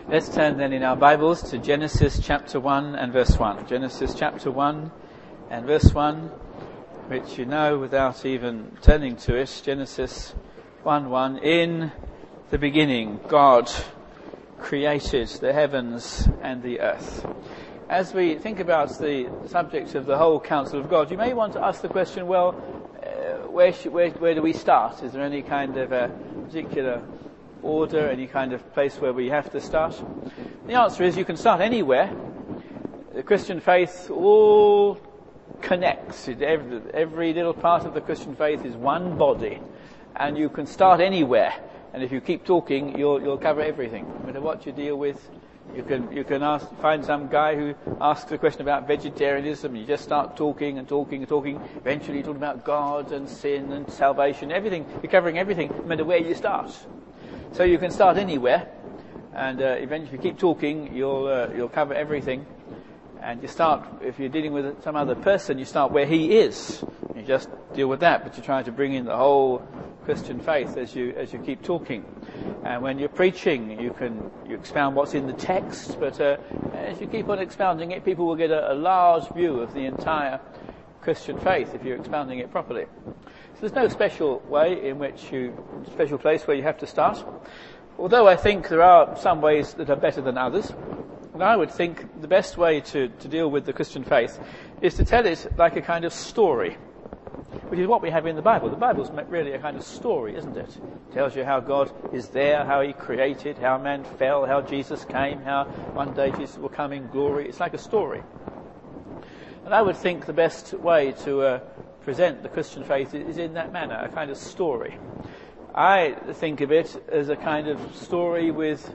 Let's turn then in our Bibles to Genesis chapter 1 and verse 1. Genesis chapter 1 and verse 1, which you know without even turning to it. Genesis 1:1. In the beginning, God created the heavens and the earth. As we think about the subject of the whole counsel of God, you may want to ask the question, well, where do we start? Is there any kind of a particular order, any kind of place where we have to start? The answer is you can start anywhere. The Christian faith all connects. Every little part of the Christian faith is one body, and you can start anywhere. And if you keep talking, you'll cover everything. No matter what you deal with, you can find some guy who asks a question about vegetarianism, and you just start talking and talking and talking. Eventually you talk about God and sin and salvation, everything. You're covering everything, no matter where you start. So you can start anywhere, and eventually if you keep talking, you'll cover everything. And you start, if you're dealing with some other person, you start where he is. You just deal with that, but you try to bring in the whole Christian faith as you keep talking. And when you're preaching, you expound what's in the text, but as you keep on expounding it, people will get a large view of the entire Christian faith if you're expounding it properly. So there's no special place where you have to start. Although I think there are some ways that are better than others. And I would think the best way to deal with the Christian faith is to tell it like a kind of story, which is what we have in the Bible. The Bible's really a kind of story, isn't it? It tells you how God is there, how he created, how man fell, how Jesus came, how one day Jesus will come in glory. It's like a story. And I would think the best way to present the Christian faith is in that manner, a kind of story. I think of it as a kind of story with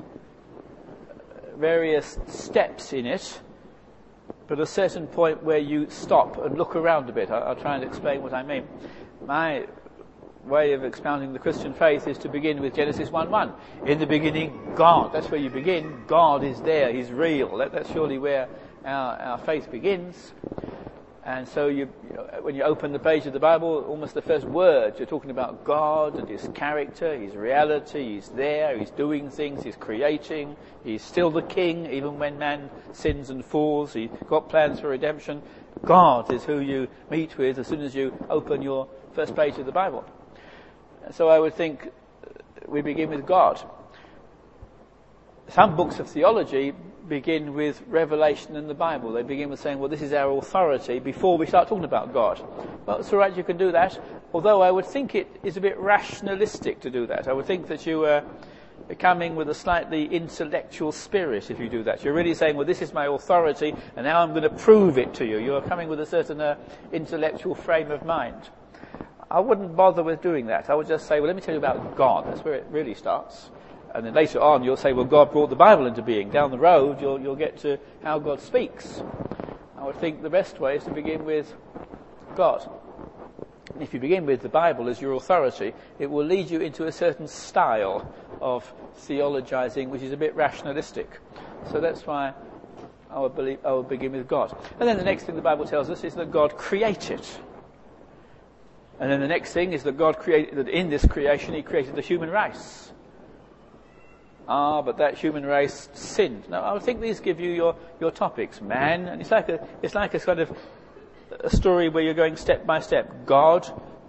various steps in it, but a certain point where you stop and look around a bit. I'll try and explain what I mean. My way of expounding the Christian faith is to begin with Genesis 1:1. In the beginning, God. That's where you begin. God is there. He's real. That's surely where our faith begins. And so when you open the page of the Bible, almost the first words, you're talking about God and his character, his reality. He's there, he's doing things, he's creating, he's still the king, even when man sins and falls. He's got plans for redemption. God is who you meet with as soon as you open your first page of the Bible. So I would think we begin with God. Some books of theology begin with revelation in the Bible. They begin with saying, well, this is our authority before we start talking about God. Well, it's all right, you can do that, although I would think it is a bit rationalistic to do that. I would think that you are coming with a slightly intellectual spirit if you do that. You're really saying, well, this is my authority, and now I'm going to prove it to you. You're coming with a certain intellectual frame of mind. I wouldn't bother with doing that. I would just say, well, let me tell you about God. That's where it really starts. And then later on you'll say, well, God brought the Bible into being. Down the road you'll get to how God speaks. I would think the best way is to begin with God. And if you begin with the Bible as your authority, it will lead you into a certain style of theologizing which is a bit rationalistic. So that's why I would begin with God. And then the next thing the Bible tells us is that God created. And then the next thing is that God created, that in this creation he created the human race. But that human race sinned. Now, I would think these give you your topics. Man, and it's like a sort of a story where you're going step by step. God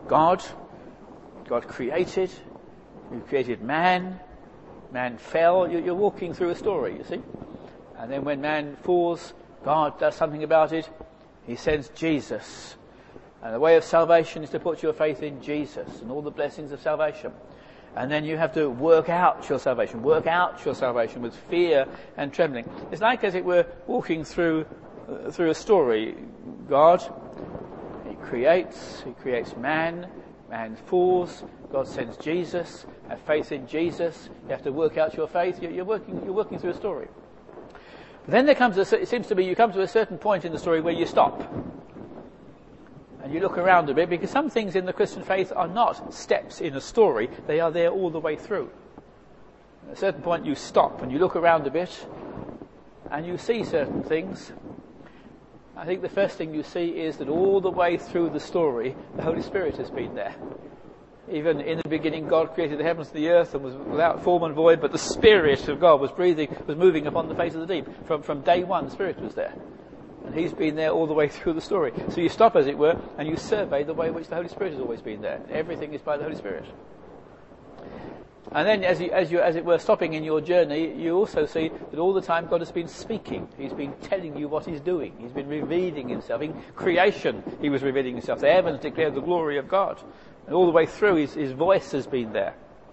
created. He created man. Man fell. You're walking through a story, you see. And then when man falls, God does something about it. He sends Jesus. And the way of salvation is to put your faith in Jesus and all the blessings of salvation. And then you have to work out your salvation with fear and trembling. It's like as it were walking through a story. God, he creates man falls, God sends Jesus, have faith in Jesus, you have to work out your faith, you're working through a story. But then it seems to be you come to a certain point in the story where you stop. And you look around a bit, because some things in the Christian faith are not steps in a story, they are there all the way through. At a certain point you stop and you look around a bit and you see certain things. I think the first thing you see is that all the way through the story the Holy Spirit has been there. Even in the beginning, God created the heavens and the earth and was without form and void, but the Spirit of God was moving upon the face of the deep. From day one, the Spirit was there. And He's been there all the way through the story. So you stop, as it were, and you survey the way in which the Holy Spirit has always been there. Everything is by the Holy Spirit. And then, as it were, stopping in your journey, you also see that all the time God has been speaking. He's been telling you what He's doing. He's been revealing Himself. In creation, He was revealing Himself. The heavens declared the glory of God. And all the way through, His voice has been there.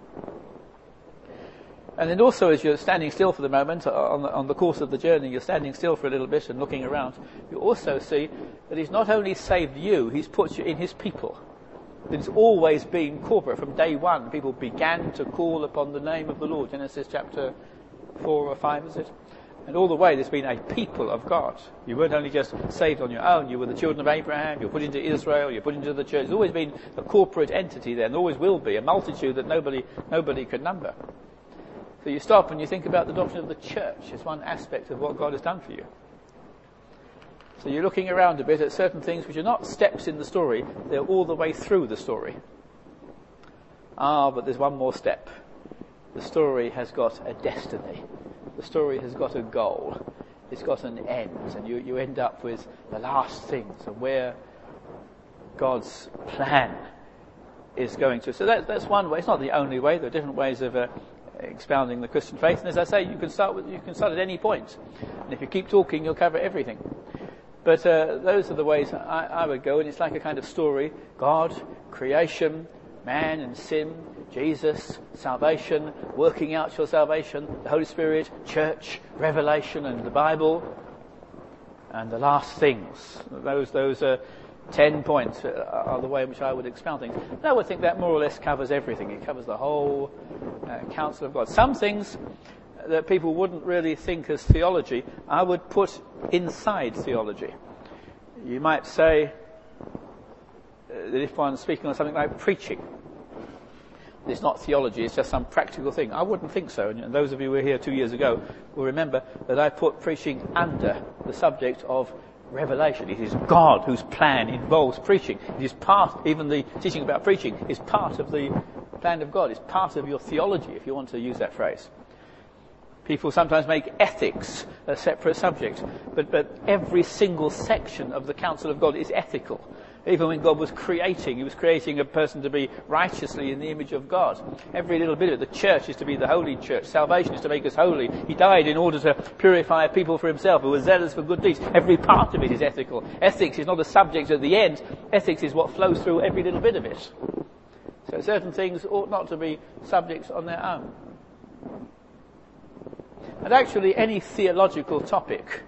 And then also, as you're standing still for the moment, on the course of the journey, you're standing still for a little bit and looking around, you also see that He's not only saved you, He's put you in His people. That it's always been corporate. From day one, people began to call upon the name of the Lord. Genesis chapter 4 or 5, is it? And all the way, there's been a people of God. You weren't only just saved on your own. You were the children of Abraham. You're put into Israel. You're put into the church. There's always been a corporate entity there, and there always will be, a multitude that nobody can number. So you stop and you think about the doctrine of the church as one aspect of what God has done for you. So you're looking around a bit at certain things which are not steps in the story, they're all the way through the story. But there's one more step. The story has got a destiny. The story has got a goal. It's got an end, and you end up with the last things and where God's plan is going to. So that's one way. It's not the only way. There are different ways of expounding the Christian faith, and as I say, you can start at any point. And if you keep talking, you'll cover everything. But those are the ways I would go, and it's like a kind of story. God, creation, man and sin, Jesus, salvation, working out your salvation, the Holy Spirit, church, revelation and the Bible, and the last things. Those 10 points are the way in which I would expound things. And I would think that more or less covers everything. It covers the whole counsel of God. Some things that people wouldn't really think as theology, I would put inside theology. You might say that if one's speaking on something like preaching, it's not theology, it's just some practical thing. I wouldn't think so. And those of you who were here 2 years ago will remember that I put preaching under the subject of revelation. It is God whose plan involves preaching. It is part, even the teaching about preaching, is part of the plan of God. It's part of your theology, if you want to use that phrase. People sometimes make ethics a separate subject, but every single section of the counsel of God is ethical. Even when God was creating, He was creating a person to be righteously in the image of God. Every little bit of it. The church is to be the holy church. Salvation is to make us holy. He died in order to purify a people for Himself who were zealous for good deeds. Every part of it is ethical. Ethics is not a subject at the end. Ethics is what flows through every little bit of it. So certain things ought not to be subjects on their own. And actually, any theological topic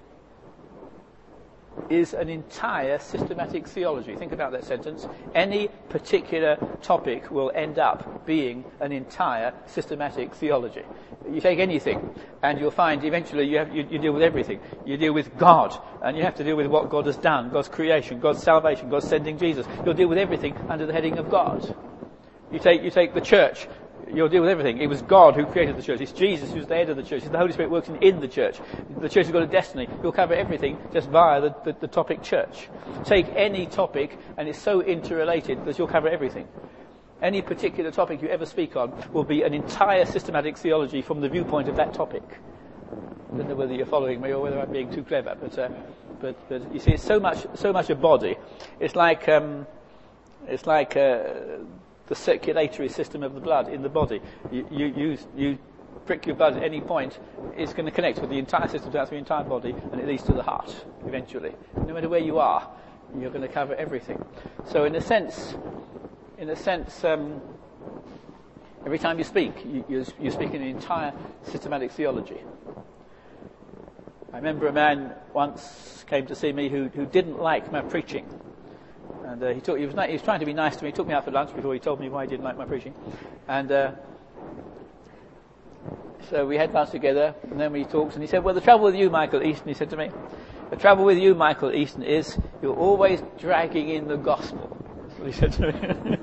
is an entire systematic theology. Think about that sentence. Any particular topic will end up being an entire systematic theology. You take anything, and you'll find eventually you deal with everything. You deal with God, and you have to deal with what God has done, God's creation, God's salvation, God's sending Jesus. You'll deal with everything under the heading of God. You take the church. You'll deal with everything. It was God who created the church. It's Jesus who's the head of the church. It's the Holy Spirit working in the church. The church has got a destiny. You'll cover everything just via the topic church. Take any topic, and it's so interrelated that you'll cover everything. Any particular topic you ever speak on will be an entire systematic theology from the viewpoint of that topic. I don't know whether you're following me or whether I'm being too clever, but you see, it's so much a body. It's like the circulatory system of the blood in the body. You prick your blood at any point, it's going to connect with the entire system throughout the entire body, and it leads to the heart eventually. No matter where you are, you're going to cover everything. So in a sense, every time you speak, you're speaking an entire systematic theology. I remember a man once came to see me who didn't like my preaching. And he was trying to be nice to me. He took me out for lunch before he told me why he didn't like my preaching. And so we had lunch together, and then we talked, and he said, well, the trouble with you, Michael Easton, he said to me, the trouble with you, Michael Easton, is you're always dragging in the gospel. That's what he said to me.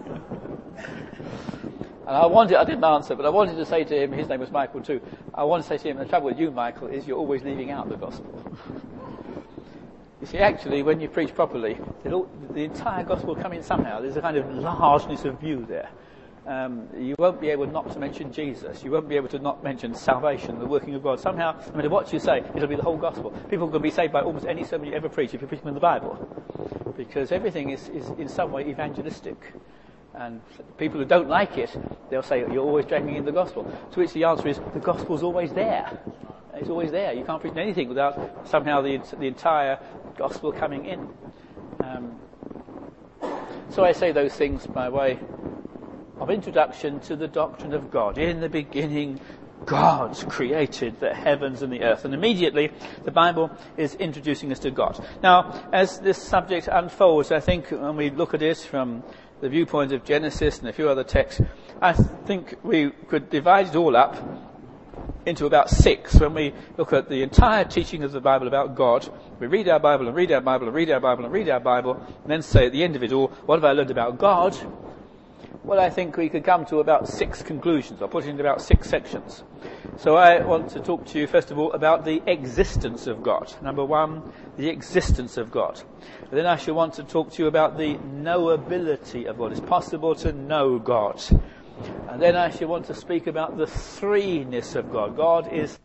And I didn't answer, but I wanted to say to him, his name was Michael too, I wanted to say to him, the trouble with you, Michael, is you're always leaving out the gospel. You see, actually, when you preach properly, the entire gospel will come in somehow. There's a kind of largeness of view there. You won't be able not to mention Jesus. You won't be able to not mention salvation, the working of God. Somehow, no matter what you say, it'll be the whole gospel. People can be saved by almost any sermon you ever preach if you preach them in the Bible. Because everything is in some way evangelistic. And people who don't like it, they'll say, you're always dragging in the gospel. To which the answer is, the gospel's always there. It's always there. You can't preach anything without somehow the entire gospel coming in. So I say those things by way of introduction to the doctrine of God. In the beginning, God created the heavens and the earth. And immediately, the Bible is introducing us to God. Now, as this subject unfolds, I think when we look at it from the viewpoint of Genesis and a few other texts, I think we could divide it all up into about 6. When we look at the entire teaching of the Bible about God, we read our Bible and read our Bible and read our Bible and read our Bible, and then say at the end of it all, what have I learned about God? Well, I think we could come to about 6 conclusions. I'll put it into about 6 sections. So I want to talk to you, first of all, about the existence of God. Number 1, the existence of God. And then I shall want to talk to you about the knowability of God. It's possible to know God. And then I shall want to speak about the threeness of God. God is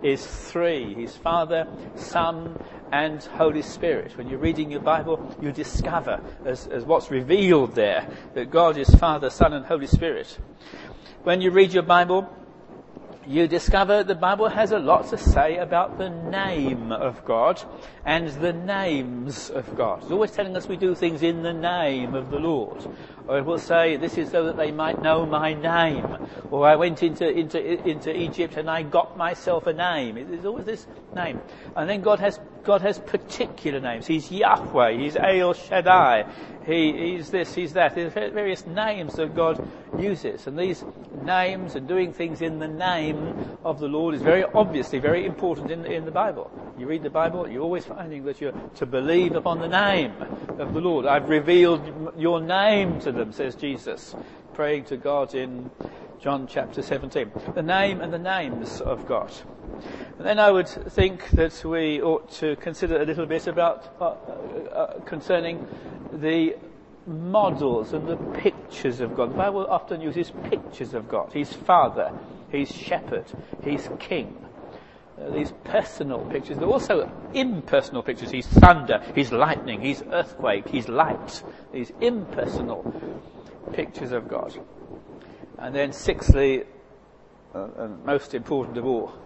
3. He's Father, Son, and Holy Spirit. When you're reading your Bible, you discover, as what's revealed there, that God is Father, Son, and Holy Spirit. When you read your Bible, you discover the Bible has a lot to say about the name of God and the names of God. It's always telling us we do things in the name of the Lord. Or it will say, this is so that they might know my name. Or I went into Egypt and I got myself a name. There's always this name. And then God has particular names. He's Yahweh. He's El Shaddai. He's this, he's that. There's various names that God uses. And these names and doing things in the name of the Lord is very obviously very important in the Bible. You read the Bible, you're always finding that you're to believe upon the name of the Lord. I've revealed your name to them, says Jesus, praying to God in John chapter 17. The name and the names of God. And then I would think that we ought to consider a little bit about concerning the models and the pictures of God. The Bible often uses pictures of God. He's Father, He's Shepherd, He's King. These personal pictures. There are also impersonal pictures. He's thunder, He's lightning, He's earthquake, He's light. These impersonal pictures of God. And then sixthly, and most important of all,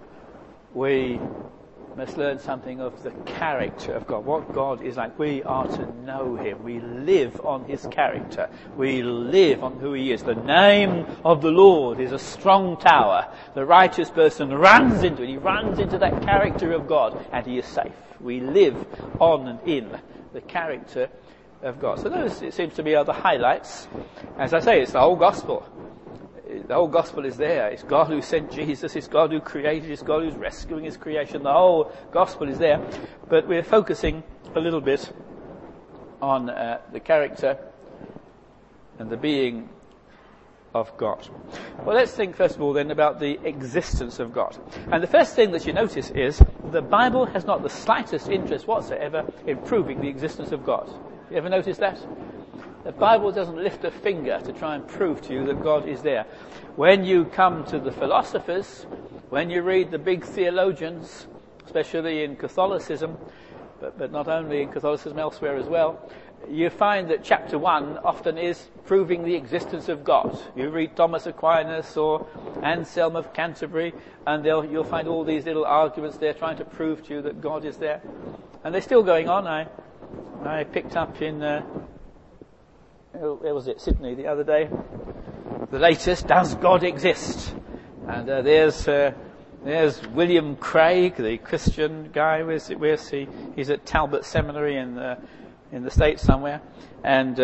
we must learn something of the character of God. What God is like. We are to know Him. We live on His character. We live on who He is. The name of the Lord is a strong tower. The righteous person runs into it. He runs into that character of God and he is safe. We live on and in the character of God. So those, it seems to me, are the highlights. As I say, it's the whole gospel. The whole gospel is there. It's God who sent Jesus. It's God who created. It's God who's rescuing His creation. The whole gospel is there. But we're focusing a little bit on the character and the being of God. Well, let's think first of all then about the existence of God. And the first thing that you notice is the Bible has not the slightest interest whatsoever in proving the existence of God. You ever notice that? The Bible doesn't lift a finger to try and prove to you that God is there. When you come to the philosophers, when you read the big theologians, especially in Catholicism, but not only in Catholicism, elsewhere as well, you find that chapter 1 often is proving the existence of God. You read Thomas Aquinas or Anselm of Canterbury, and you'll find all these little arguments there trying to prove to you that God is there. And they're still going on. I picked up in... where was it? Sydney the other day. The latest, Does God Exist? And there's William Craig, the Christian guy. Where's he? He's at Talbot Seminary in the States somewhere. And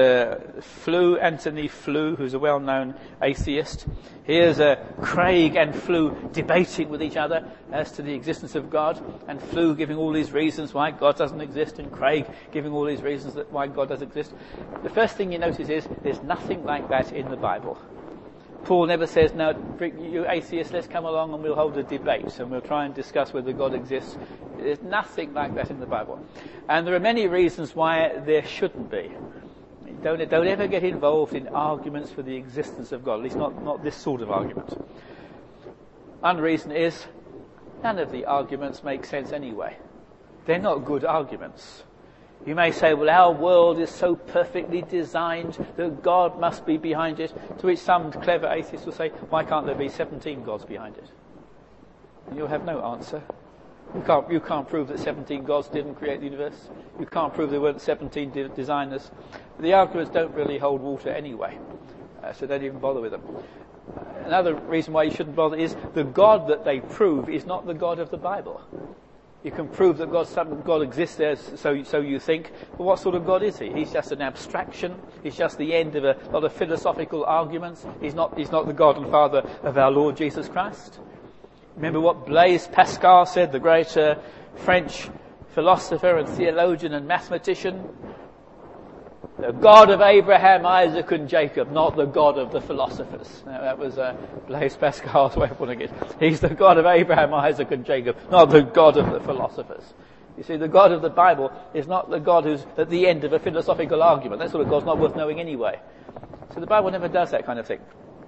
Anthony Flew, who's a well-known atheist. Here's Craig and Flew debating with each other as to the existence of God, and Flew giving all these reasons why God doesn't exist, and Craig giving all these reasons why God does exist. The first thing you notice is there's nothing like that in the Bible. Paul never says, no, you atheists, let's come along and we'll hold a debate and we'll try and discuss whether God exists. There's nothing like that in the Bible. And there are many reasons why there shouldn't be. Don't ever get involved in arguments for the existence of God, at least not this sort of argument. One reason is none of the arguments make sense anyway. They're not good arguments. You may say, well, our world is so perfectly designed that God must be behind it, to which some clever atheists will say, why can't there be 17 gods behind it? And you'll have no answer. You can't prove that 17 gods didn't create the universe. You can't prove there weren't 17 designers. The arguments don't really hold water anyway, so don't even bother with them. Another reason why you shouldn't bother is the God that they prove is not the God of the Bible. You can prove that God exists there, so you think, but what sort of God is he? He's just an abstraction. He's just the end of a lot of philosophical arguments. He's not the God and Father of our Lord Jesus Christ. Remember what Blaise Pascal said, the great French philosopher and theologian and mathematician? The God of Abraham, Isaac and Jacob, not the God of the philosophers. Now, that was Blaise Pascal's way of putting it. He's the God of Abraham, Isaac and Jacob, not the God of the philosophers. You see, the God of the Bible is not the God who's at the end of a philosophical argument. That sort of God's not worth knowing anyway. So the Bible never does that kind of thing.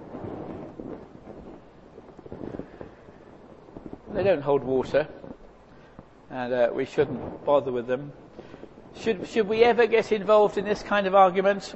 They don't hold water, and we shouldn't bother with them. Should we ever get involved in this kind of argument?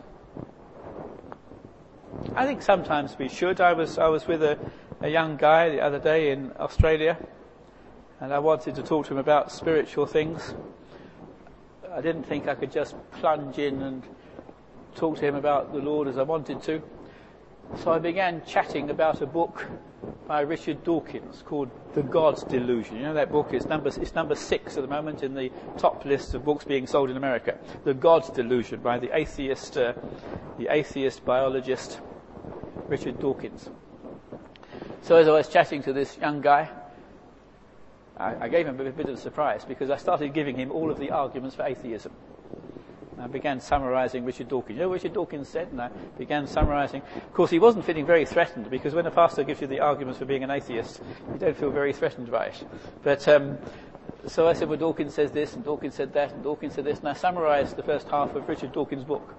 I think sometimes we should. I was with a young guy the other day in Australia, and I wanted to talk to him about spiritual things. I didn't think I could just plunge in and talk to him about the Lord as I wanted to. So I began chatting about a book by Richard Dawkins called The God's Delusion. You know that book? It's number 6 at the moment in the top list of books being sold in America. The God's Delusion by the atheist biologist Richard Dawkins. So as I was chatting to this young guy, I gave him a bit of a surprise because I started giving him all of the arguments for atheism. I began summarising Richard Dawkins. You know what Richard Dawkins said? And I began summarising. Of course, he wasn't feeling very threatened because when a pastor gives you the arguments for being an atheist, you don't feel very threatened by it. But so I said, well, Dawkins says this, and Dawkins said that, and Dawkins said this, and I summarised the first half of Richard Dawkins' book.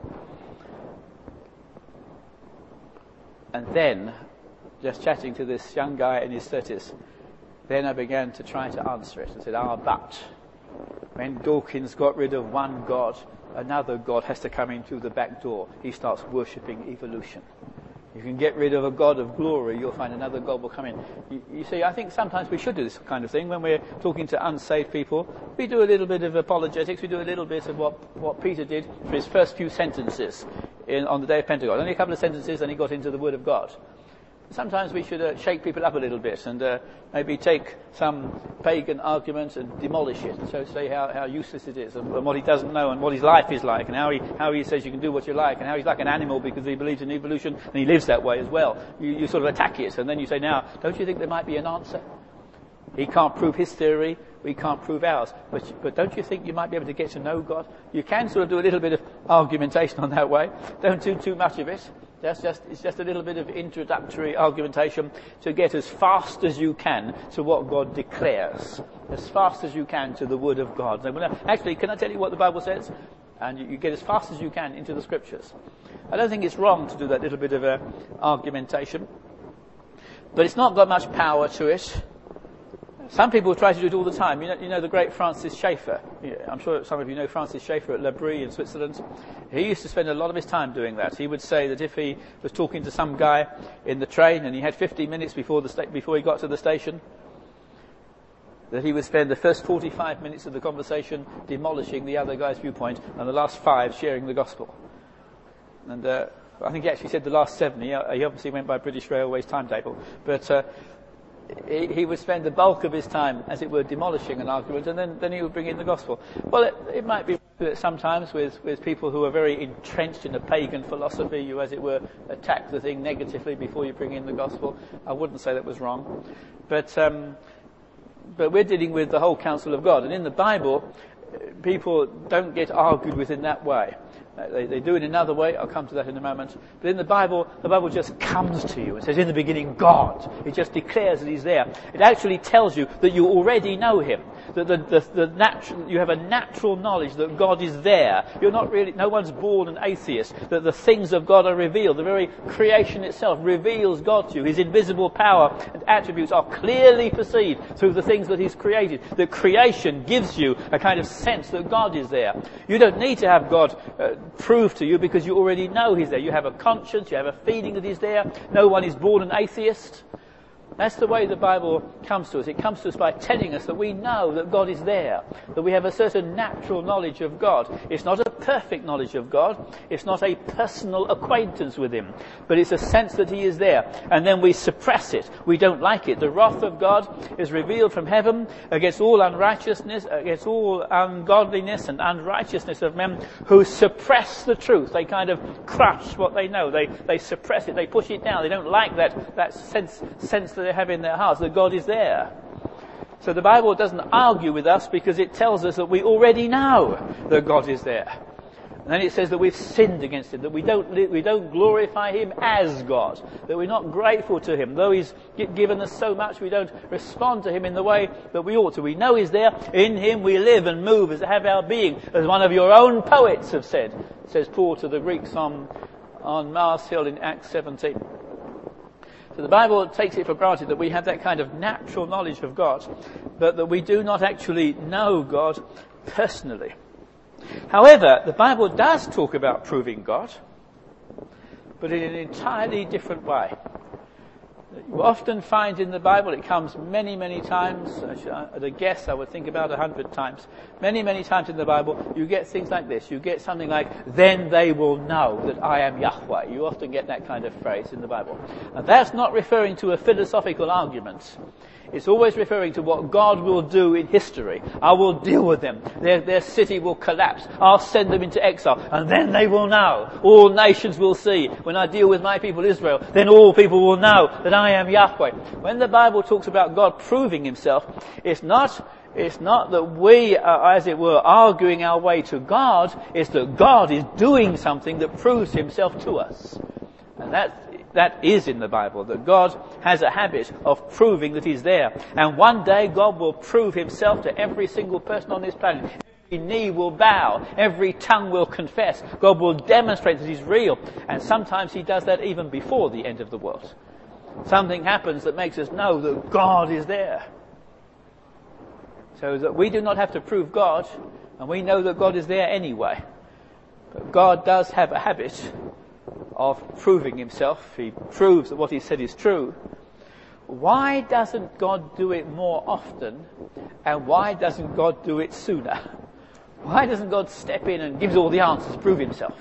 And then, just chatting to this young guy in his 30s, then I began to try to answer it. I said, but when Dawkins got rid of one God, another God has to come in through the back door. He starts worshipping evolution. You can get rid of a God of glory, you'll find another God will come in. You see, I think sometimes we should do this kind of thing when we're talking to unsaved people. We do a little bit of apologetics, we do a little bit of what Peter did for his first few sentences on the day of Pentecost. Only a couple of sentences, then he got into the Word of God. Sometimes we should shake people up a little bit and maybe take some pagan argument and demolish it and so say how useless it is and what he doesn't know and what his life is like and how he says you can do what you like and how he's like an animal because he believes in evolution and he lives that way as well. You sort of attack it and then you say, now, don't you think there might be an answer? He can't prove his theory, we can't prove ours. But don't you think you might be able to get to know God? You can sort of do a little bit of argumentation on that way. Don't do too much of it. It's just a little bit of introductory argumentation to get as fast as you can to what God declares. As fast as you can to the Word of God. Actually, can I tell you what the Bible says? And you get as fast as you can into the Scriptures. I don't think it's wrong to do that little bit of argumentation. But it's not got much power to it. Some people try to do it all the time. You know the great Francis Schaeffer. I'm sure some of you know Francis Schaeffer at Le Brie in Switzerland. He used to spend a lot of his time doing that. He would say that if he was talking to some guy in the train and he had 15 minutes before he got to the station, that he would spend the first 45 minutes of the conversation demolishing the other guy's viewpoint and the last 5 sharing the gospel. And I think he actually said the last 7. He obviously went by British Railways timetable. But he would spend the bulk of his time, as it were, demolishing an argument, and then he would bring in the gospel. Well, it might be that sometimes with people who are very entrenched in a pagan philosophy, you, as it were, attack the thing negatively before you bring in the gospel. I wouldn't say that was wrong. But we're dealing with the whole counsel of God. And in the Bible, people don't get argued with in that way. They do it another way. I'll come to that in a moment. But in the Bible just comes to you. It says, in the beginning, God. It just declares that He's there. It actually tells you that you already know Him. That you have a natural knowledge that God is there. No one's born an atheist. That the things of God are revealed. The very creation itself reveals God to you. His invisible power and attributes are clearly perceived through the things that He's created. The creation gives you a kind of sense that God is there. You don't need to have God prove to you, because you already know He's there. You have a conscience, you have a feeling that He's there. No one is born an atheist. That's the way the Bible comes to us. It comes to us by telling us that we know that God is there, that we have a certain natural knowledge of God. It's not a perfect knowledge of God. It's not a personal acquaintance with Him, but it's a sense that He is there. And then we suppress it. We don't like it. The wrath of God is revealed from heaven against all unrighteousness, against all ungodliness and unrighteousness of men who suppress the truth. They kind of crush what they know. They suppress it. They push it down. They don't like that sense that they have in their hearts that God is there. So the Bible doesn't argue with us, because it tells us that we already know that God is there. And then it says that we've sinned against Him, that we don't glorify Him as God, that we're not grateful to Him. Though He's given us so much, we don't respond to Him in the way that we ought to. We know He's there. In Him we live and move, as have our being, as one of your own poets have said, says Paul to the Greeks on Mars Hill in Acts 17. So the Bible takes it for granted that we have that kind of natural knowledge of God, but that we do not actually know God personally. However, the Bible does talk about proving God, but in an entirely different way. You often find in the Bible, it comes many, many times, at a guess I would think about 100 times. Many, many times in the Bible, you get things like this. You get something like, then they will know that I am Yahweh. You often get that kind of phrase in the Bible. And that's not referring to a philosophical argument. It's always referring to what God will do in history. I will deal with them. Their city will collapse. I'll send them into exile. And then they will know. All nations will see. When I deal with my people Israel, then all people will know that I am Yahweh. When the Bible talks about God proving Himself, it's not that we are, as it were, arguing our way to God. It's that God is doing something that proves Himself to us. And that is in the Bible, that God has a habit of proving that He's there. And one day God will prove Himself to every single person on this planet. Every knee will bow. Every tongue will confess. God will demonstrate that He's real. And sometimes He does that even before the end of the world. Something happens that makes us know that God is there. So that we do not have to prove God, and we know that God is there anyway. But God does have a habit of proving Himself. He proves that what He said is true. Why doesn't God do it more often, and why doesn't God do it sooner? Why doesn't God step in and give us all the answers to prove Himself?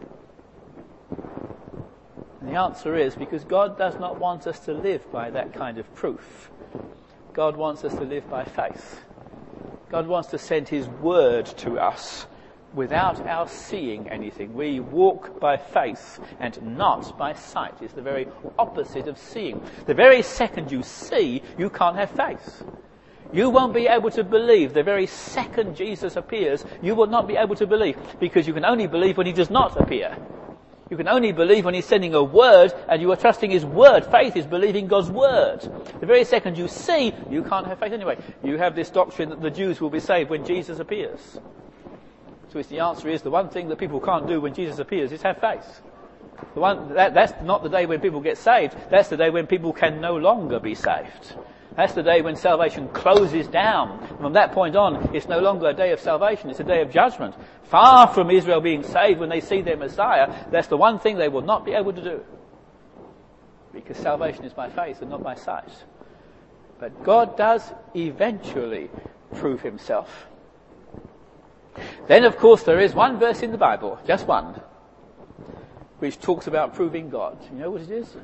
And the answer is because God does not want us to live by that kind of proof. God wants us to live by faith. God wants to send His word to us without our seeing anything. We walk by faith and not by sight. It's the very opposite of seeing. The very second you see, you can't have faith. You won't be able to believe. The very second Jesus appears, you will not be able to believe, because you can only believe when He does not appear. You can only believe when He's sending a word and you are trusting His word. Faith is believing God's word. The very second you see, you can't have faith anyway. You have this doctrine that the Jews will be saved when Jesus appears. So the answer is, the one thing that people can't do when Jesus appears is have faith. That's not the day when people get saved. That's the day when people can no longer be saved. That's the day when salvation closes down. From that point on, it's no longer a day of salvation, it's a day of judgment. Far from Israel being saved when they see their Messiah, that's the one thing they will not be able to do. Because salvation is by faith and not by sight. But God does eventually prove Himself. Then, of course, there is one verse in the Bible, just one, which talks about proving God. You know what it is?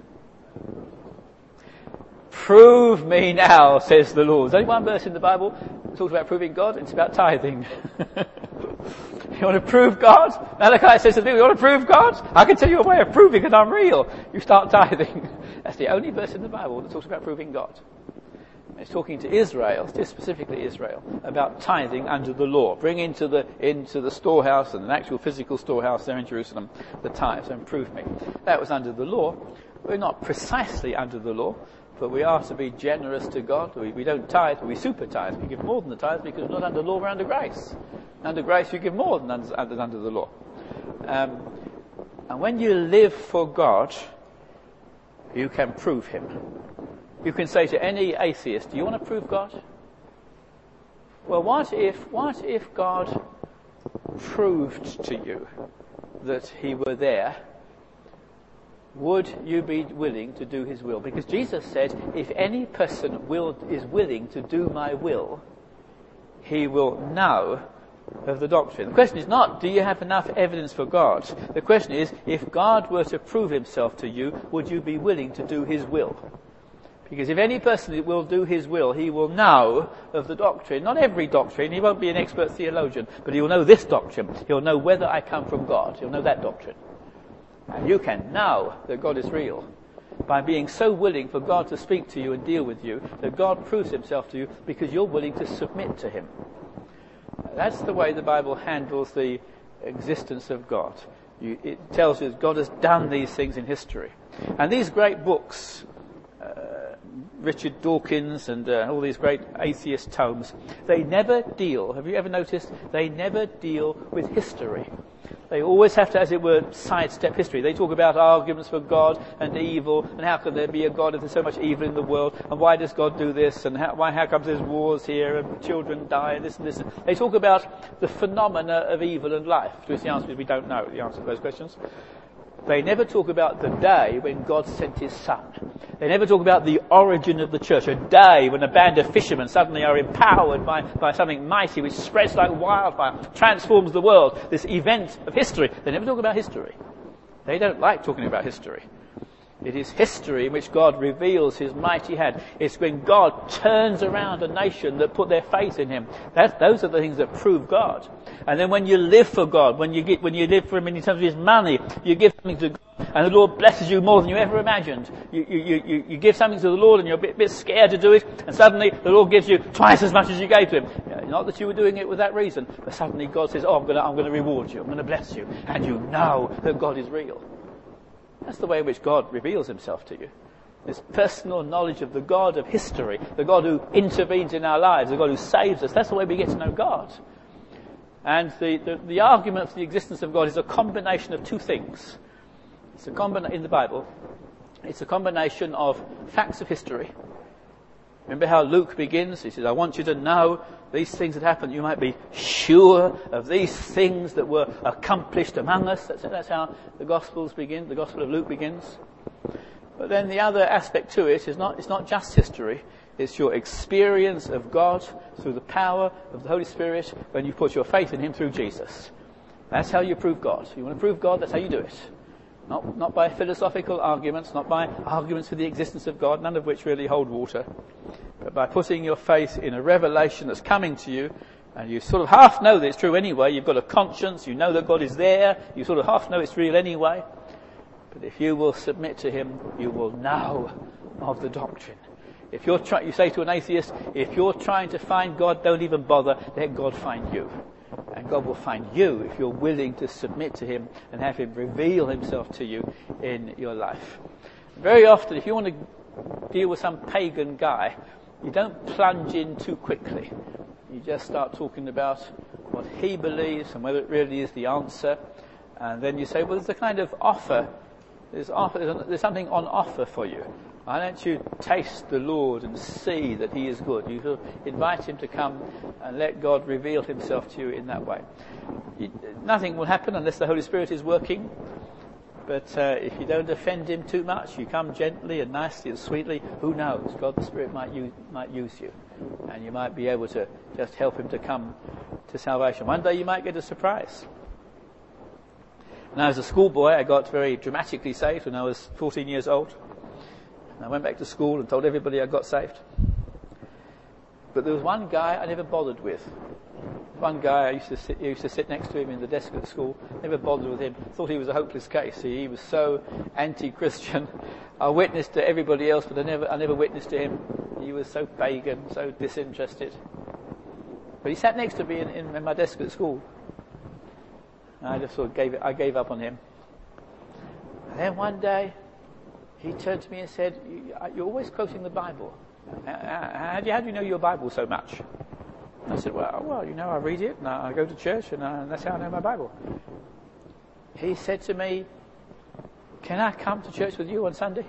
Prove me now, says the Lord. There's only one verse in the Bible that talks about proving God. It's about tithing. You want to prove God? Malachi says to me, you want to prove God? I can tell you a way of proving that I'm real. You start tithing. That's the only verse in the Bible that talks about proving God. It's talking to Israel, specifically Israel, about tithing under the law. Bring into the storehouse, and an actual physical storehouse there in Jerusalem, the tithes, and prove me. That was under the law. We're not precisely under the law, but we are to be generous to God. We don't tithe, we super tithe. We give more than the tithe because we're not under law, we're under grace. Under grace you give more than under the law. And when you live for God, you can prove him. You can say to any atheist, do you want to prove God? Well, what if God proved to you that he were there? Would you be willing to do his will? Because Jesus said, if any person is willing to do my will, he will know of the doctrine. The question is not, do you have enough evidence for God? The question is, if God were to prove himself to you, would you be willing to do his will? Because if any person will do his will, he will know of the doctrine. Not every doctrine, he won't be an expert theologian, but he will know this doctrine. He'll know whether I come from God. He'll know that doctrine. And you can know that God is real by being so willing for God to speak to you and deal with you, that God proves himself to you because you're willing to submit to him. That's the way the Bible handles the existence of God. It tells you that God has done these things in history. And these great books, Richard Dawkins and all these great atheist tomes, they never deal, have you ever noticed, they never deal with history. They always have to, as it were, sidestep history. They talk about arguments for God and evil, and how can there be a God if there's so much evil in the world, and why does God do this, and how comes there's wars here, and children die, and this and this. They talk about the phenomena of evil and life, to which the answer is we don't know the answer to those questions. They never talk about the day when God sent his Son. They never talk about the origin of the church, a day when a band of fishermen suddenly are empowered by something mighty which spreads like wildfire, transforms the world, this event of history. They never talk about history. They don't like talking about history. It is history in which God reveals his mighty hand. It's when God turns around a nation that put their faith in him. Those are the things that prove God. And then when you live for God, when you live for him in terms of his money, you give something to God, and the Lord blesses you more than you ever imagined. You give something to the Lord and you're a bit scared to do it, and suddenly the Lord gives you twice as much as you gave to him. Not that you were doing it with that reason, but suddenly God says, I'm going to reward you, I'm going to bless you, and you know that God is real. That's the way in which God reveals himself to you. This personal knowledge of the God of history, the God who intervenes in our lives, the God who saves us. That's the way we get to know God. And the argument for the existence of God is a combination of two things. In the Bible, it's a combination of facts of history. Remember how Luke begins? He says, I want you to know these things that happened. You might be sure of these things that were accomplished among us. That's how the Gospels begin. The Gospel of Luke begins. But then the other aspect to it is it's not just history. It's your experience of God through the power of the Holy Spirit when you put your faith in him through Jesus. That's how you prove God. You want to prove God, that's how you do it. Not by philosophical arguments, not by arguments for the existence of God, none of which really hold water, but by putting your faith in a revelation that's coming to you, and you sort of half know that it's true anyway. You've got a conscience, you know that God is there, you sort of half know it's real anyway. But if you will submit to him, you will know of the doctrine. If you say to an atheist, if you're trying to find God, don't even bother, let God find you. And God will find you if you're willing to submit to him and have him reveal himself to you in your life. Very often, if you want to deal with some pagan guy, you don't plunge in too quickly. You just start talking about what he believes and whether it really is the answer. And then you say, well, there's a kind of offer. There's something on offer for you. Why don't you taste the Lord and see that he is good? You sort of invite him to come and let God reveal himself to you in that way. Nothing will happen unless the Holy Spirit is working. But if you don't offend him too much, you come gently and nicely and sweetly, who knows? God the Spirit might use you. And you might be able to just help him to come to salvation. One day you might get a surprise. When I was a schoolboy, I got very dramatically saved when I was 14 years old. And I went back to school and told everybody I got saved. But there was one guy I never bothered with. One guy I used to sit next to him in the desk at school. Never bothered with him. Thought he was a hopeless case. He was so anti-Christian. I witnessed to everybody else, but I never witnessed to him. He was so pagan, so disinterested. But he sat next to me in my desk at school. And I just sort of gave up on him. And then one day, he turned to me and said, "You're always quoting the Bible. How do you know your Bible so much?" I said, well, I read it and I go to church and that's how I know my Bible. He said to me, "Can I come to church with you on Sunday?"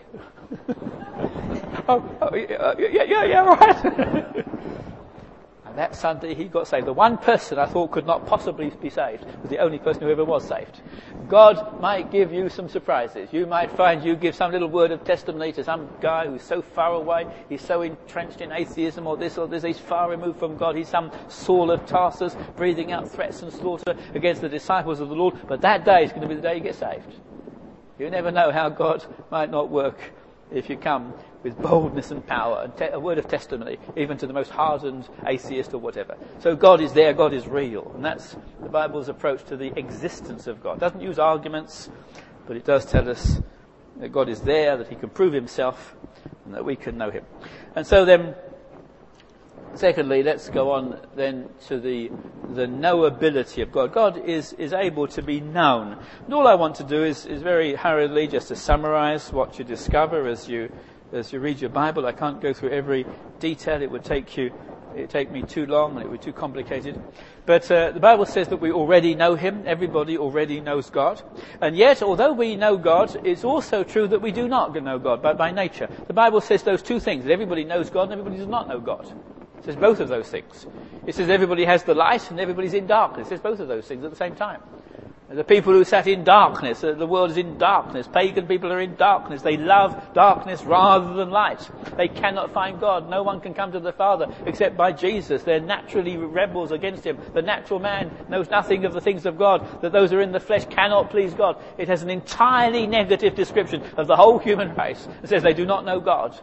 Yeah, all right. And that Sunday he got saved. The one person I thought could not possibly be saved was the only person who ever was saved. God might give you some surprises. You might find you give some little word of testimony to some guy who's so far away, he's so entrenched in atheism or this, he's far removed from God, he's some Saul of Tarsus breathing out threats and slaughter against the disciples of the Lord, but that day is going to be the day you get saved. You never know how God might not work if you come with boldness and power and a word of testimony, even to the most hardened atheist or whatever. So God is there, God is real. And that's the Bible's approach to the existence of God. It doesn't use arguments, but it does tell us that God is there, that he can prove himself, and that we can know him. And so then, secondly, let's go on then to the knowability of God. God is able to be known. And all I want to do is very hurriedly just to summarize what you discover as you read your Bible. I can't go through every detail. It would take me too long and it would be too complicated. But the Bible says that we already know him. Everybody already knows God. And yet, although we know God, it's also true that we do not know God by nature. The Bible says those two things, that everybody knows God and everybody does not know God. It says both of those things. It says everybody has the light and everybody's in darkness. It says both of those things at the same time. The people who sat in darkness, the world is in darkness. Pagan people are in darkness. They love darkness rather than light. They cannot find God. No one can come to the Father except by Jesus. They're naturally rebels against him. The natural man knows nothing of the things of God, that those who are in the flesh cannot please God. It has an entirely negative description of the whole human race. It says they do not know God.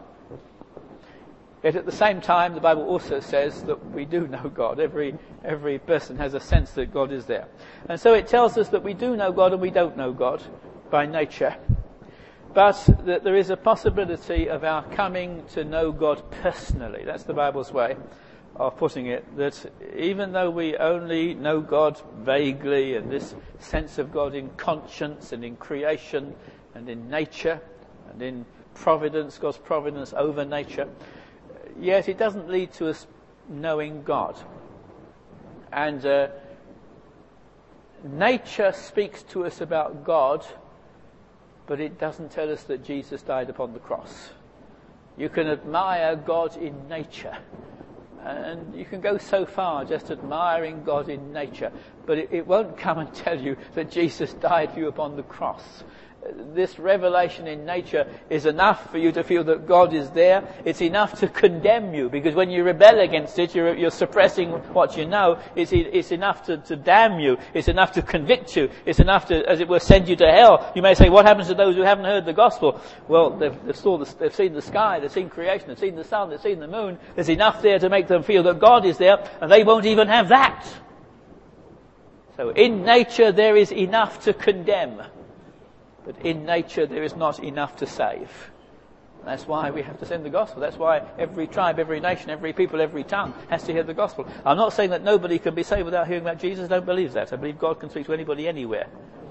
Yet at the same time, the Bible also says that we do know God. Every person has a sense that God is there. And so it tells us that we do know God and we don't know God by nature. But that there is a possibility of our coming to know God personally. That's the Bible's way of putting it. That even though we only know God vaguely, and this sense of God in conscience and in creation and in nature and in providence, God's providence over nature, yet it doesn't lead to us knowing God. And nature speaks to us about God, but it doesn't tell us that Jesus died upon the cross. You can admire God in nature, and you can go so far just admiring God in nature, but it won't come and tell you that Jesus died for you upon the cross. This revelation in nature is enough for you to feel that God is there. It's enough to condemn you, because when you rebel against it, you're suppressing what you know. It's enough to damn you. It's enough to convict you. It's enough to, as it were, send you to hell. You may say, what happens to those who haven't heard the gospel? Well, they've seen the sky, they've seen creation, they've seen the sun, they've seen the moon. There's enough there to make them feel that God is there, and they won't even have that. So in nature there is enough to condemn. But in nature there is not enough to save. And that's why we have to send the gospel. That's why every tribe, every nation, every people, every tongue has to hear the gospel. I'm not saying that nobody can be saved without hearing about Jesus. I don't believe that. I believe God can speak to anybody anywhere.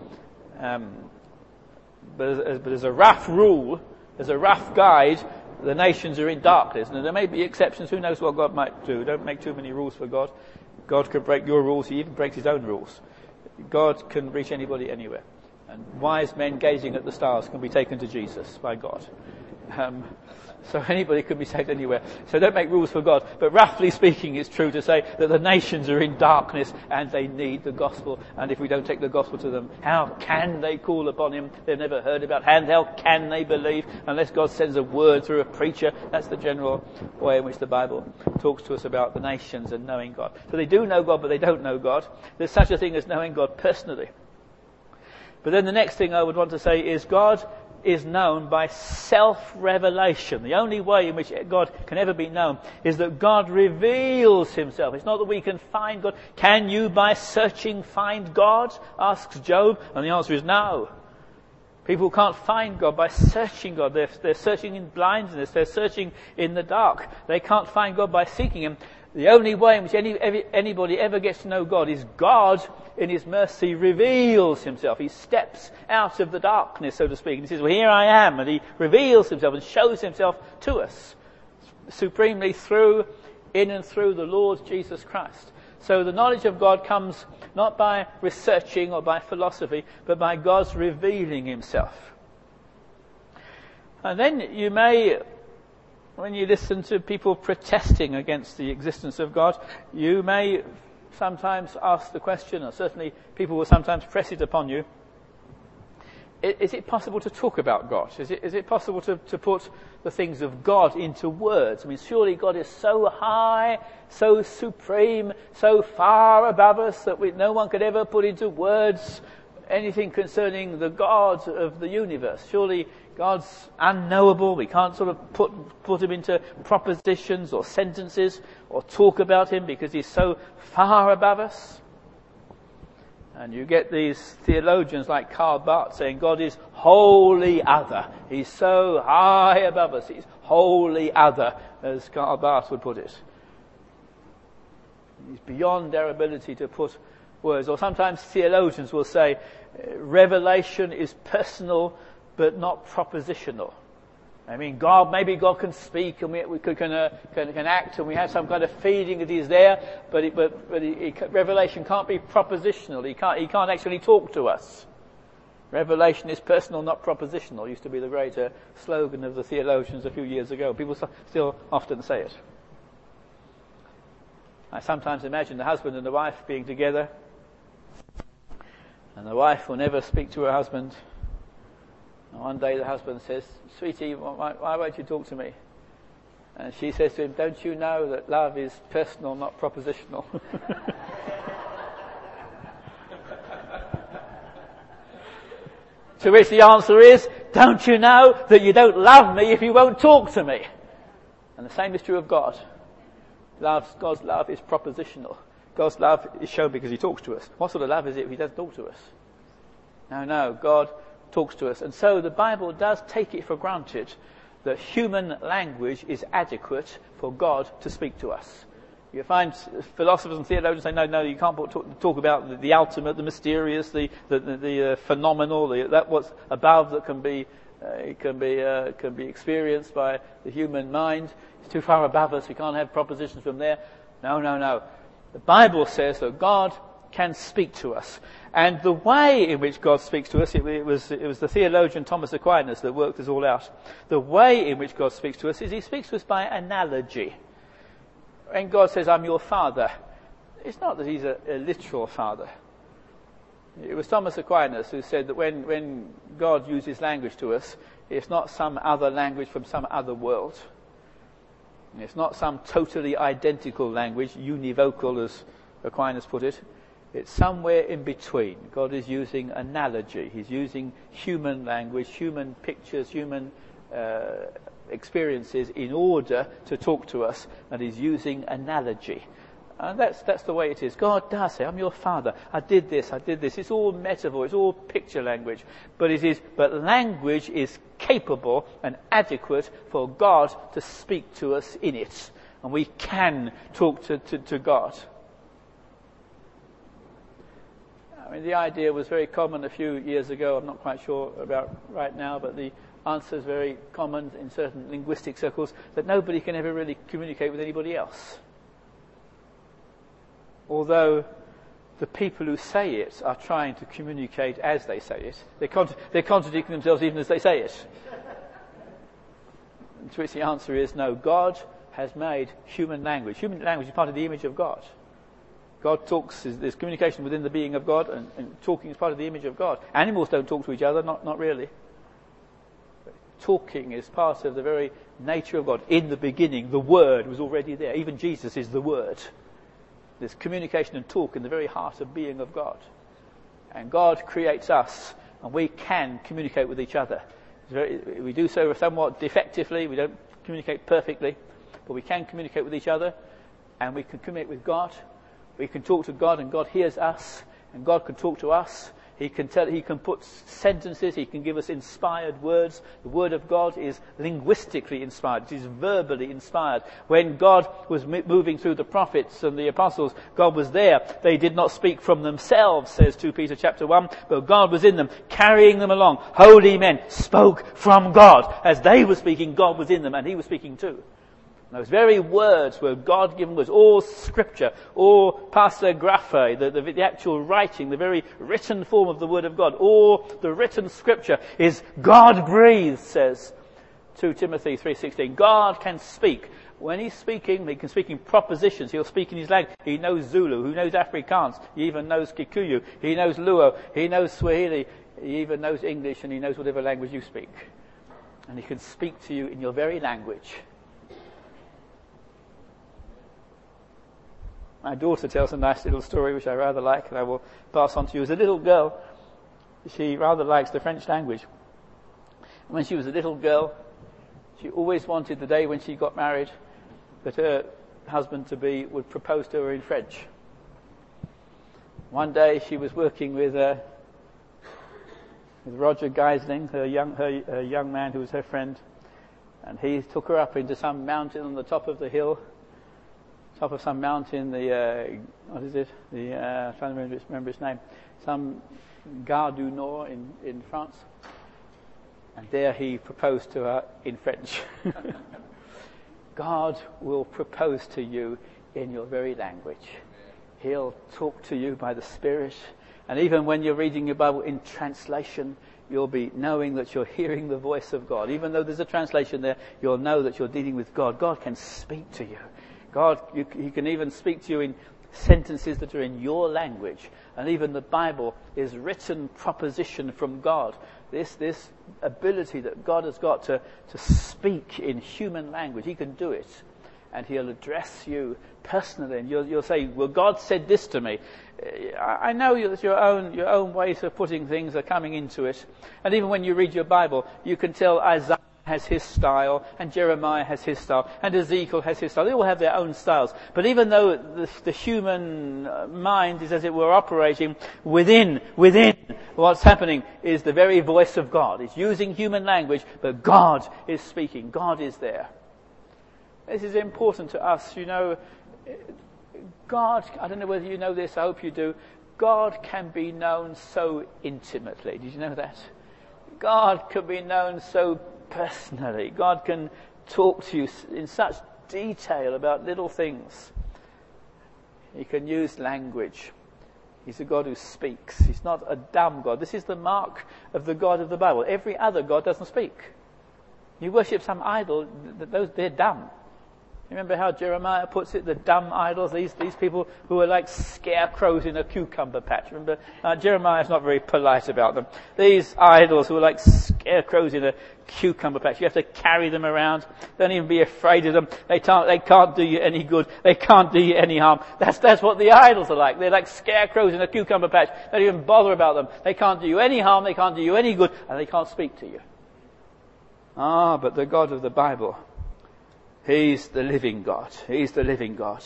But as a rough rule, as a rough guide, the nations are in darkness. And there may be exceptions. Who knows what God might do? Don't make too many rules for God. God can break your rules. He even breaks his own rules. God can reach anybody anywhere. And wise men gazing at the stars can be taken to Jesus by God. So anybody can be saved anywhere. So don't make rules for God. But roughly speaking, it's true to say that the nations are in darkness and they need the gospel. And if we don't take the gospel to them, how can they call upon him? They've never heard about him. How can they believe unless God sends a word through a preacher? That's the general way in which the Bible talks to us about the nations and knowing God. So they do know God, but they don't know God. There's such a thing as knowing God personally. But then the next thing I would want to say is God is known by self-revelation. The only way in which God can ever be known is that God reveals himself. It's not that we can find God. Can you by searching find God? Asks Job. And the answer is no. People can't find God by searching God. They're searching in blindness. They're searching in the dark. They can't find God by seeking him. The only way in which anybody ever gets to know God is God, in his mercy, reveals himself. He steps out of the darkness, so to speak, and he says, well, here I am, and he reveals himself and shows himself to us, supremely in and through the Lord Jesus Christ. So the knowledge of God comes not by researching or by philosophy, but by God's revealing himself. And then you may, when you listen to people protesting against the existence of God, you may sometimes ask the question, or certainly people will sometimes press it upon you, is it possible to talk about God? Is it possible to put the things of God into words? I mean, surely God is so high, so supreme, so far above us that no one could ever put into words anything concerning the God of the universe. Surely God's unknowable. We can't sort of put him into propositions or sentences or talk about him because he's so far above us. And you get these theologians like Karl Barth saying God is wholly other. He's so high above us. He's wholly other, as Karl Barth would put it. He's beyond our ability to put words. Or sometimes theologians will say revelation is personal but not propositional. I mean, maybe God can speak and we can act and we have some kind of feeling that he's there, but revelation can't be propositional. He can't actually talk to us. Revelation is personal, not propositional. Used to be the great slogan of the theologians a few years ago. People still often say it. I sometimes imagine the husband and the wife being together, and the wife will never speak to her husband. And one day the husband says, "Sweetie, why won't you talk to me?" And she says to him, "Don't you know that love is personal, not propositional?" To which the answer is, "Don't you know that you don't love me if you won't talk to me?" And the same is true of God. God's love is propositional. God's love is shown because he talks to us. What sort of love is it if he doesn't talk to us? No, God talks to us. And so the Bible does take it for granted that human language is adequate for God to speak to us. You find philosophers and theologians say, no, you can't talk about the ultimate, the mysterious, the phenomenal, that what's above that can be experienced by the human mind. It's too far above us. We can't have propositions from there. No. The Bible says that God can speak to us. And the way in which God speaks to us, it was the theologian Thomas Aquinas that worked this all out. The way in which God speaks to us is he speaks to us by analogy. When God says, "I'm your father," it's not that he's a literal father. It was Thomas Aquinas who said that when God uses language to us, it's not some other language from some other world. It's not some totally identical language, univocal as Aquinas put it. It's somewhere in between. God is using analogy. He's using human language, human pictures, human experiences in order to talk to us, and he's using analogy. And that's the way it is. God does say, "I'm your father. I did this. It's all metaphor. It's all picture language. But language is capable and adequate for God to speak to us in it. And we can talk to God. I mean, the idea was very common a few years ago. I'm not quite sure about right now, but the answer is very common in certain linguistic circles that nobody can ever really communicate with anybody else. Although the people who say it are trying to communicate as they say it. They're contradicting themselves even as they say it. To which the answer is no, God has made human language. Human language is part of the image of God. God talks, there's communication within the being of God, and talking is part of the image of God. Animals don't talk to each other, not really. But talking is part of the very nature of God. In the beginning, the Word was already there. Even Jesus is the Word. There's communication and talk in the very heart of being of God. And God creates us, and we can communicate with each other. We do so somewhat defectively, we don't communicate perfectly, but we can communicate with each other, and we can communicate with God. We can talk to God, and God hears us, and God can talk to us, He can put sentences, he can give us inspired words. The Word of God is linguistically inspired, it is verbally inspired. When God was moving through the prophets and the apostles, God was there. They did not speak from themselves, says 2 Peter chapter 1, but God was in them, carrying them along. Holy men spoke from God. As they were speaking, God was in them, and he was speaking too. Those very words were God-given words, all scripture, all passagraphe, the actual writing, the very written form of the Word of God, all the written scripture is God-breathed, says 2 Timothy 3:16. God can speak. When he's speaking, he can speak in propositions. He'll speak in his language. He knows Zulu, he knows Afrikaans, he even knows Kikuyu, he knows Luo, he knows Swahili, he even knows English, and he knows whatever language you speak. And he can speak to you in your very language. My daughter tells a nice little story which I rather like, and I will pass on to you. As a little girl, she rather likes the French language. When she was a little girl, she always wanted the day when she got married that her husband-to-be would propose to her in French. One day she was working with Roger Geisling, her young man who was her friend, and he took her up into some mountain on the top of the hill. Top of some mountain, what is it? I'm trying to remember its name. Some Gare du Nord in France. And there he proposed to her in French. God will propose to you in your very language. He'll talk to you by the Spirit. And even when you're reading your Bible in translation, you'll be knowing that you're hearing the voice of God. Even though there's a translation there, you'll know that you're dealing with God. God can speak to you. He can even speak to you in sentences that are in your language. And even the Bible is written proposition from God. This ability that God has got to speak in human language, he can do it. And he'll address you personally. And you'll say, well, God said this to me. I know that your own ways of putting things are coming into it. And even when you read your Bible, you can tell Isaiah has his style, and Jeremiah has his style, and Ezekiel has his style. They all have their own styles. But even though the human mind is, as it were, operating within what's happening is the very voice of God. It's using human language, but God is speaking. God is there. This is important to us. You know, God, I don't know whether you know this, I hope you do, God can be known so intimately. Did you know that? God can be known so personally. God can talk to you in such detail about little things. He can use language. He's a God who speaks. He's not a dumb God. This is the mark of the God of the Bible. Every other God doesn't speak. You worship some idol, they're dumb. Remember how Jeremiah puts it, the dumb idols, these people who are like scarecrows in a cucumber patch. Remember, Jeremiah's not very polite about them. These idols who are like scarecrows in a cucumber patch. You have to carry them around. Don't even be afraid of them. They can't do you any good. They can't do you any harm. That's what the idols are like. They're like scarecrows in a cucumber patch. Don't even bother about them. They can't do you any harm. They can't do you any good. And they can't speak to you. But the God of the Bible, He's the living God. He's the living God.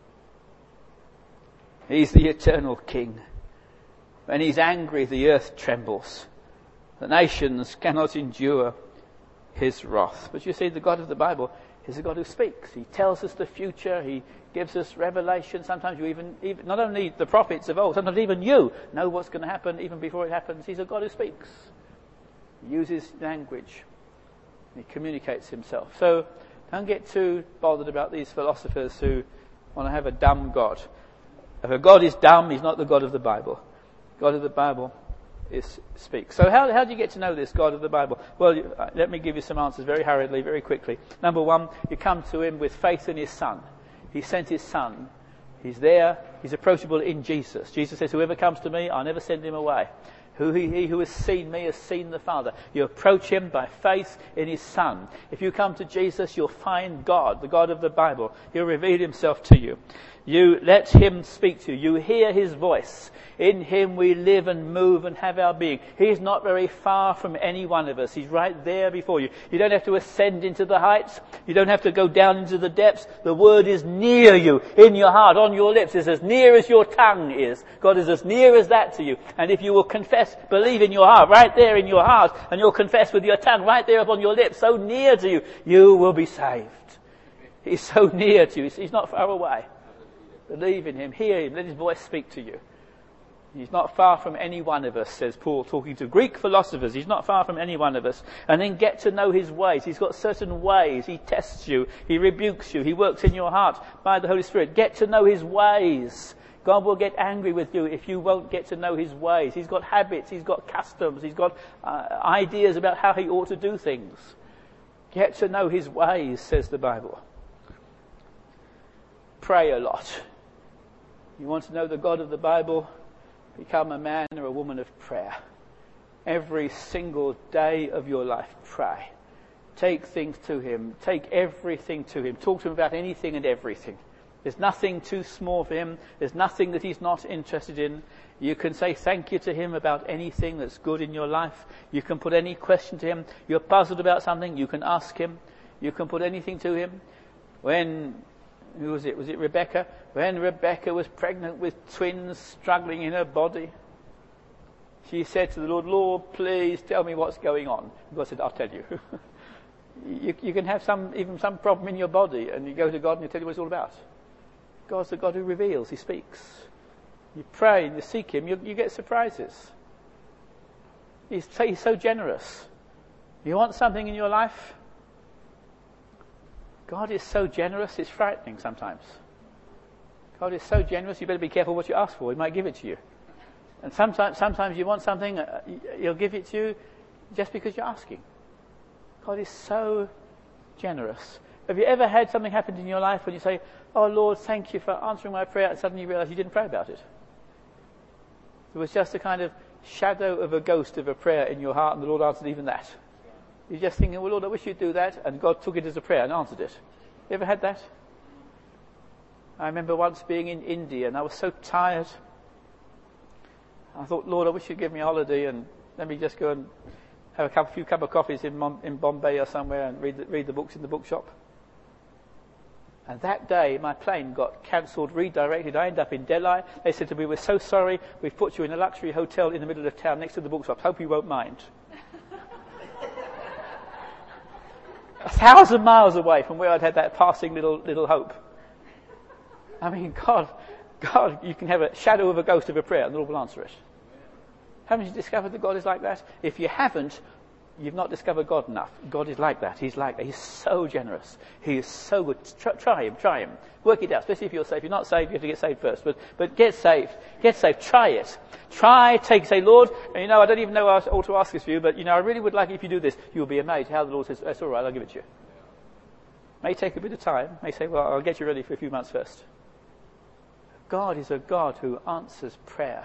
He's the eternal King. When He's angry, the earth trembles. The nations cannot endure His wrath. But you see, the God of the Bible is a God who speaks. He tells us the future. He gives us revelation. Sometimes you even not only the prophets of old, sometimes even you know what's going to happen even before it happens. He's a God who speaks. He uses language. He communicates Himself. So don't get too bothered about these philosophers who want to have a dumb God. If a God is dumb, He's not the God of the Bible. God of the Bible speaks. So how do you get to know this God of the Bible? Well, let me give you some answers very hurriedly, very quickly. Number one, you come to Him with faith in His Son. He sent His Son. He's there. He's approachable in Jesus. Jesus says, whoever comes to me, I'll never send him away. He who has seen me has seen the Father. You approach Him by faith in His Son. If you come to Jesus, you'll find God, the God of the Bible. He'll reveal Himself to you. You let him speak to you. You hear his voice. In him we live and move and have our being. He's not very far from any one of us. He's right there before you. You don't have to ascend into the heights. You don't have to go down into the depths. The word is near you, in your heart, on your lips. It's as near as your tongue is. God is as near as that to you. And if you will confess, believe in your heart, right there in your heart, and you'll confess with your tongue right there upon your lips, so near to you, you will be saved. He's so near to you. He's not far away. Believe in him, hear him, let his voice speak to you. He's not far from any one of us, says Paul, talking to Greek philosophers. He's not far from any one of us. And then get to know his ways. He's got certain ways. He tests you. He rebukes you. He works in your heart by the Holy Spirit. Get to know his ways. God will get angry with you if you won't get to know his ways. He's got habits. He's got customs. He's got ideas about how he ought to do things. Get to know his ways, says the Bible. Pray a lot. You want to know the God of the Bible? Become a man or a woman of prayer. Every single day of your life, pray. Take things to him. Take everything to him. Talk to him about anything and everything. There's nothing too small for him. There's nothing that he's not interested in. You can say thank you to him about anything that's good in your life. You can put any question to him. You're puzzled about something, you can ask him. You can put anything to him. Who was it? Was it Rebecca? When Rebecca was pregnant with twins struggling in her body, she said to the Lord, Lord, please tell me what's going on. God said, I'll tell you. You can have some problem in your body, and you go to God and he'll tell you what it's all about. God's the God who reveals. He speaks. You pray and you seek him, you get surprises. He's so generous. You want something in your life? God is so generous, it's frightening sometimes. God is so generous, you better be careful what you ask for. He might give it to you. And sometimes you want something, he'll give it to you just because you're asking. God is so generous. Have you ever had something happen in your life when you say, oh Lord, thank you for answering my prayer, and suddenly you realize you didn't pray about it? It was just a kind of shadow of a ghost of a prayer in your heart, and the Lord answered even that. You're just thinking, well, Lord, I wish you'd do that, and God took it as a prayer and answered it. You ever had that? I remember once being in India, and I was so tired. I thought, Lord, I wish you'd give me a holiday, and let me just go and have a few cup of coffees in Bombay or somewhere, and read the books in the bookshop. And that day, my plane got cancelled, redirected. I ended up in Delhi. They said to me, we're so sorry, we've put you in a luxury hotel in the middle of town next to the bookshops. Hope you won't mind. 1,000 miles away from where I'd had that passing little hope. I mean, God, you can have a shadow of a ghost of a prayer and the Lord will answer it. Haven't you discovered that God is like that? If you haven't, you've not discovered God enough. God is like that. He's like that. He's so generous. He is so good. Try him. Work it out, especially if you're saved. If you're not saved, you have to get saved first. But get saved. Get saved. Try it. Say, Lord, I don't even know I ought to ask this for you, but I really would like it if you do this. You'll be amazed how the Lord says, that's all right, I'll give it to you. May take a bit of time. May say, well, I'll get you ready for a few months first. God is a God who answers prayer.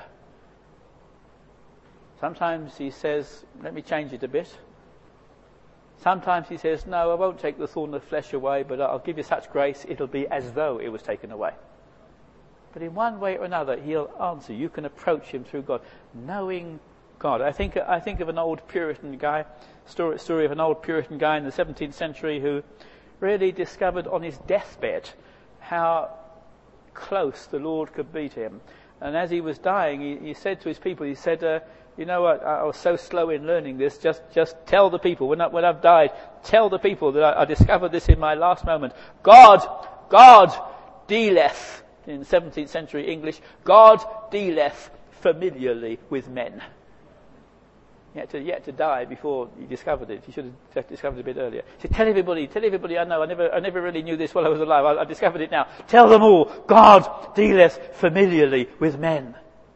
Sometimes he says, let me change it a bit. Sometimes he says, no, I won't take the thorn of the flesh away, but I'll give you such grace, it'll be as though it was taken away. But in one way or another, he'll answer. You can approach him through God, knowing God. I think of an old Puritan guy, story of an old Puritan guy in the 17th century who really discovered on his deathbed how close the Lord could be to him. And as he was dying, he said to his people, he said, you know what, I was so slow in learning this, just tell the people, when I've died, tell the people that I discovered this in my last moment. God dealeth, in 17th century English, God dealeth familiarly with men. He had to die before he discovered it. He should have discovered it a bit earlier. He said, tell everybody I know. I never really knew this while I was alive. I discovered it now. Tell them all, God dealeth familiarly with men.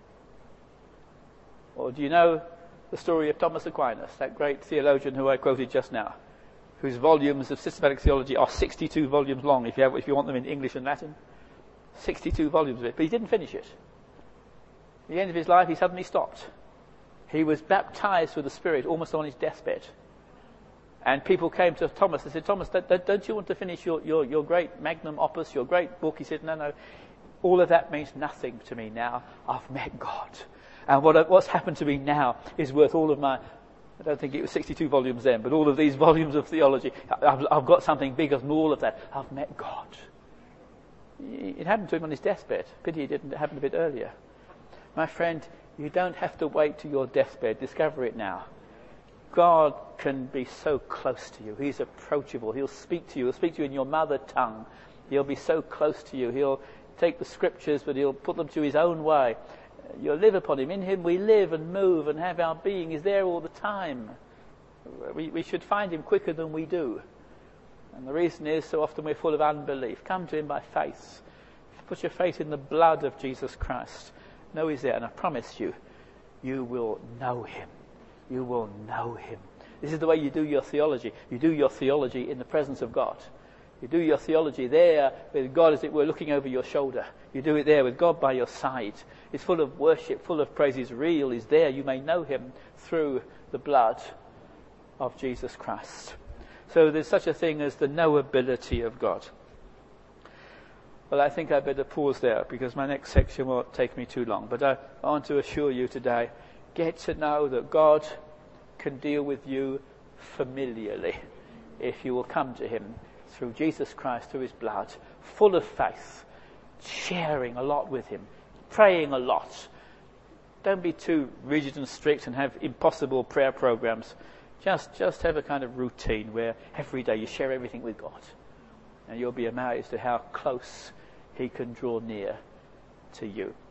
Or do you know the story of Thomas Aquinas, that great theologian who I quoted just now, whose volumes of systematic theology are 62 volumes long, if you want them in English and Latin? 62 volumes of it. But he didn't finish it. At the end of his life, he suddenly stopped. He was baptized with the Spirit almost on his deathbed. And people came to Thomas and said, Thomas, don't you want to finish your great magnum opus, your great book? He said, no. All of that means nothing to me now. I've met God. And what's happened to me now is worth all of my, I don't think it was 62 volumes then, but all of these volumes of theology. I've got something bigger than all of that. I've met God. It happened to him on his deathbed. Pity it didn't happen a bit earlier. My friend, you don't have to wait to your deathbed. Discover it now. God can be so close to you. He's approachable. He'll speak to you. He'll speak to you in your mother tongue. He'll be so close to you. He'll take the scriptures, but he'll put them to his own way. You'll live upon him. In him we live and move and have our being. He's there all the time. We should find him quicker than we do. And the reason is, so often we're full of unbelief. Come to him by faith. Put your faith in the blood of Jesus Christ. Know he's there, and I promise you, you will know him. You will know him. This is the way you do your theology. You do your theology in the presence of God. You do your theology there with God, as it were, looking over your shoulder. You do it there with God by your side. It's full of worship, full of praise. He's real. He's there. You may know him through the blood of Jesus Christ. So there's such a thing as the knowability of God. Well, I think I better pause there because my next section won't take me too long. But I want to assure you today, get to know that God can deal with you familiarly if you will come to him through Jesus Christ, through his blood, full of faith, sharing a lot with him, praying a lot. Don't be too rigid and strict and have impossible prayer programs. Just have a kind of routine where every day you share everything with God. And you'll be amazed at how close he can draw near to you.